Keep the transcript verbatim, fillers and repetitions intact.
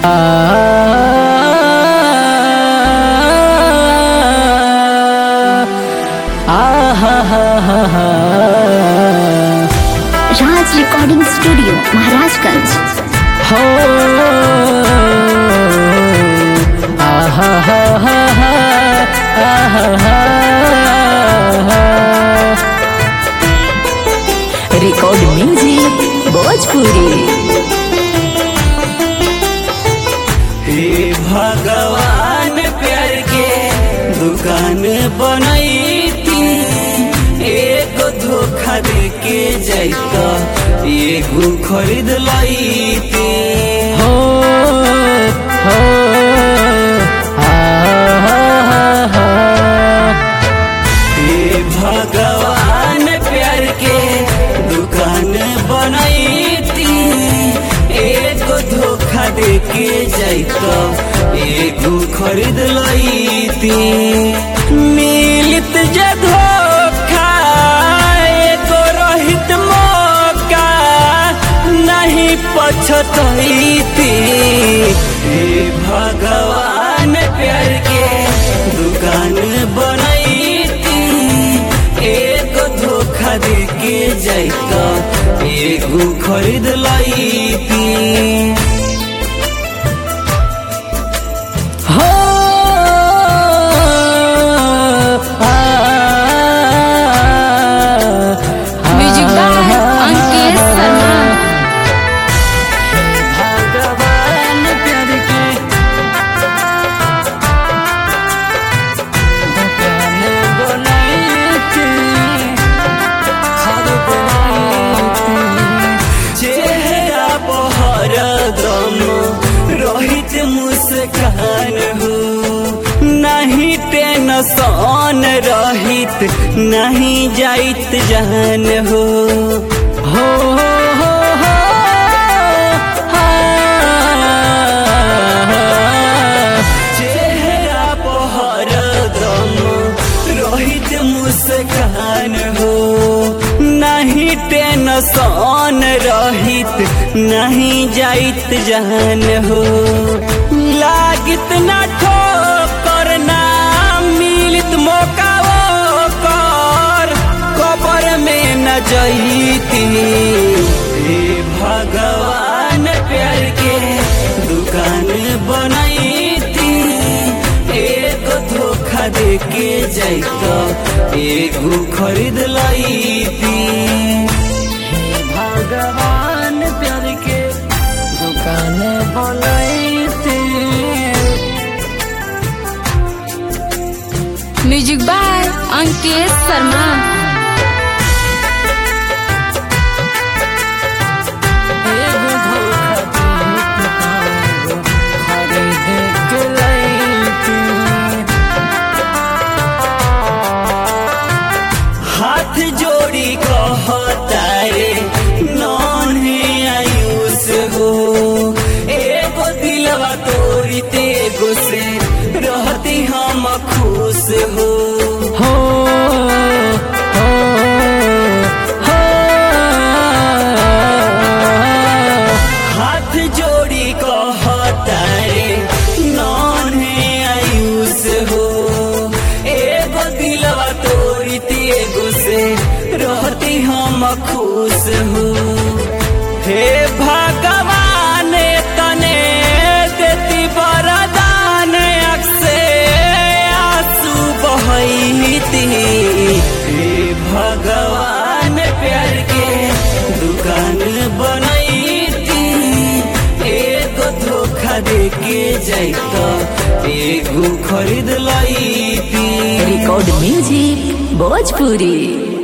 राज recording studio Maharajganj. हो आहा हा हा हा आहा रिकॉर्ड म्यूजिक भोजपुरी। हे भगवान प्यार के दुकान बनैती, एगो धोखा दे के जाइता एगो खरीद लैती। हो हो आहा हे भगवान प्यार के दुकान बनैती, एगो धोखा दे के जाइता एगो खरीद लैती। मिलित जे धोखा एगो रहित मौका नहीं पछतैती। हे भगवान प्यार के दुकान बनैती, एगो धोखा दे के जाइता एगो खरीद लैती। हो म्यूजिक बाय अंकित शर्मा। भगवान प्यार के दुकान बनैती, खरीद लैती। चेहरा पर दम रहित मुस्कान हो, नहीं टेंशन रहित नहीं जाइत जान हो। हो हो हो चेहरा पर दम रहित मुस्कान हो, नहीं टेंशन रहित नहीं जाइत जान हो। लागित ना ठोकर ना मिलित मौका कर, कबर में न जईती। हे भगवान प्यार के दुकान बनैती, एगो धोखा दे के जाइता एगो खरीद लैती। भगवान प्यार के दुकान बनैती। Music by Ankit Sharma. एगो धोखा दे खरीद के लैती। हाथ जोड़ी कहता रे नन्हे आयुष हो, एगो दिलवा तोरी तेगो से रहती हम खुश हो। हो हो हो हाथ जोड़ी कहता रे नन्हे आयुष हो, एगो दिलवा तोरी तेगो से रहती हम खुश हो। हे भगवान तने देती वरदान अक्से आंसू बहैती। हे भगवान प्यार के दुकान बनैती, एगो धोखा दे के जाइता एगो खरीद लैती। Record music Bhojpuri.